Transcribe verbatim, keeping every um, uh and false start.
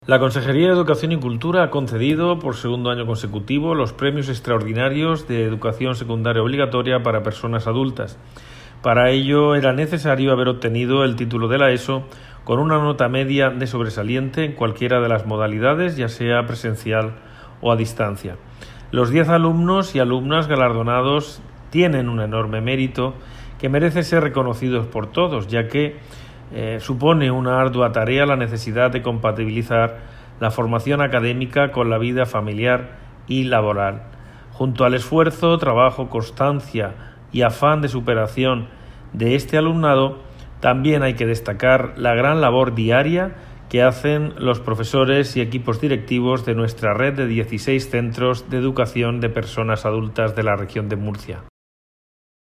La Consejería de Educación y Cultura ha concedido por segundo año consecutivo los premios extraordinarios de educación secundaria obligatoria para personas adultas. Para ello era necesario haber obtenido el título de la ESO con una nota media de sobresaliente en cualquiera de las modalidades, ya sea presencial o a distancia. Los diez alumnos y alumnas galardonados tienen un enorme mérito que merece ser reconocidos por todos, ya que Eh, supone una ardua tarea la necesidad de compatibilizar la formación académica con la vida familiar y laboral. Junto al esfuerzo, trabajo, constancia y afán de superación de este alumnado, también hay que destacar la gran labor diaria que hacen los profesores y equipos directivos de nuestra red de dieciséis centros de educación de personas adultas de la región de Murcia.